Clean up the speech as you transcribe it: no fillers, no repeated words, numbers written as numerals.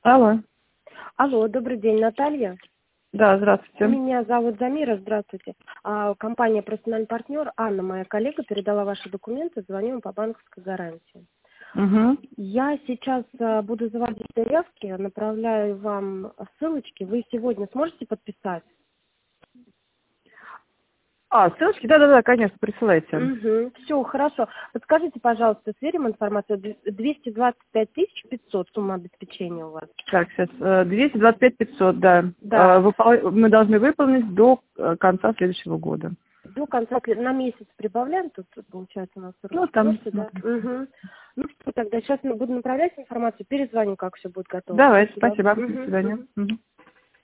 Алло. Алло, добрый день, Наталья. Да, здравствуйте. Меня зовут Замира, здравствуйте. Компания «Профессиональный партнер», Анна, моя коллега, передала ваши документы, звоню вам по банковской гарантии. Угу. Я сейчас буду заводить заявки, направляю вам ссылочки. Вы сегодня сможете подписать? Ссылочки? Да, конечно, присылайте. Угу. Все, хорошо. Подскажите, пожалуйста, сверим информацию. 225 500 сумма обеспечения у вас. Так, сейчас 225 500, да. Да. Мы должны выполнить до конца следующего года. До конца, на месяц прибавляем, тут получается у нас срок. Ну, там. Можете, да? Угу. Ну что, тогда сейчас буду направлять информацию, перезвоню, как все будет готово. Давайте, Да? спасибо. До Угу. свидания. Угу. Мгм.